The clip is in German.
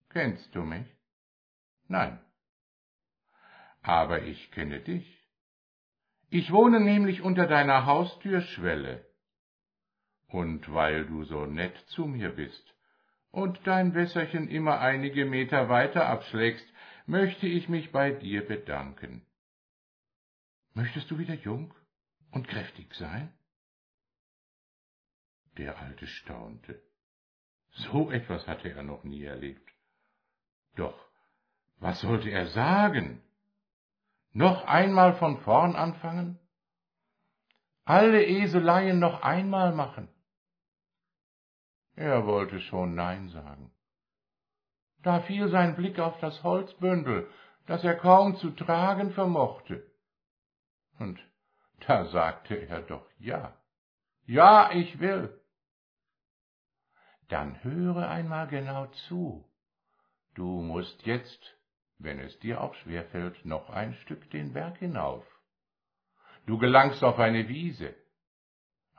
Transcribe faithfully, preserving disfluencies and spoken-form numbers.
Kennst du mich? Nein. Aber ich kenne dich. Ich wohne nämlich unter deiner Haustürschwelle. Und weil du so nett zu mir bist und dein Wässerchen immer einige Meter weiter abschlägst, möchte ich mich bei dir bedanken. Möchtest du wieder jung und kräftig sein? Der Alte staunte. So etwas hatte er noch nie erlebt. Doch was sollte er sagen? Noch einmal von vorn anfangen? Alle Eseleien noch einmal machen? Er wollte schon Nein sagen. Da fiel sein Blick auf das Holzbündel, das er kaum zu tragen vermochte. Und da sagte er doch ja. Ja, ich will. Dann höre einmal genau zu. Du musst jetzt, wenn es dir auch schwerfällt, noch ein Stück den Berg hinauf. Du gelangst auf eine Wiese,